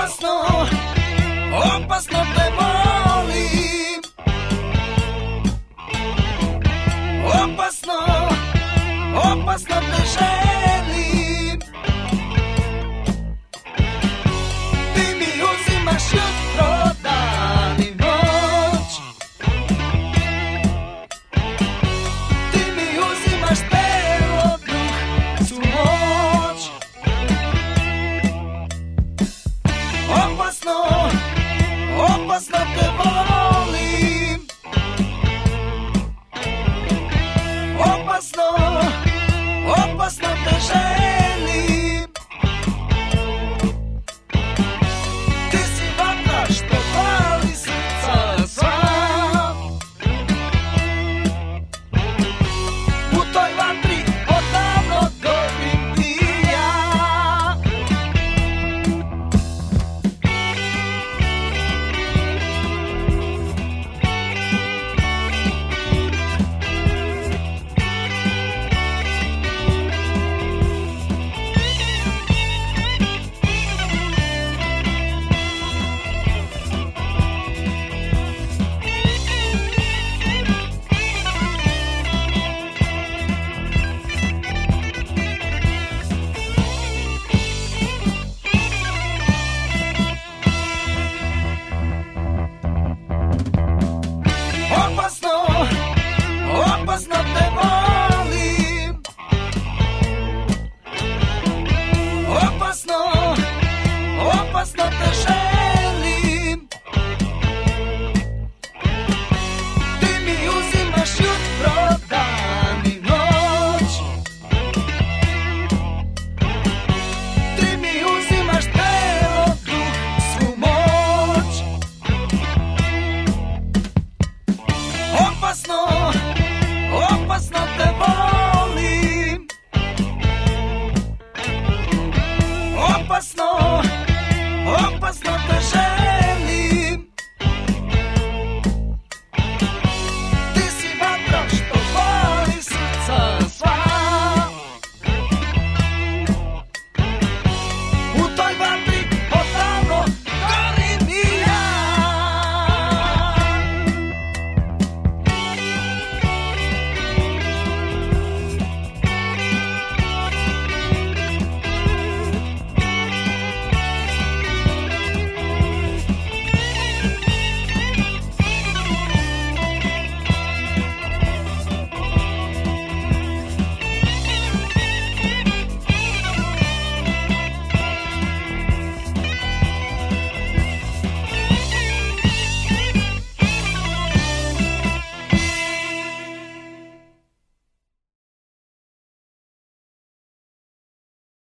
Opasno, opasno te volim. Opasno, opasno te želim. Ti mi uzimaš jutro, dan i noć. Ti mi uzimaš telo, duh, svu moć. Opasno, opasno te volim. Opasno, opasno te želim. Ti si vatra što pali srca sva. U toj vatri odavno gorim i ja. Opasno, opasno te volim. Opasno, opasno te želim. Ti mi uzimaš jutro, dan i noć. Ti mi uzimaš telo, duh, svu moć. Opasno, opasno te volim. Opasno,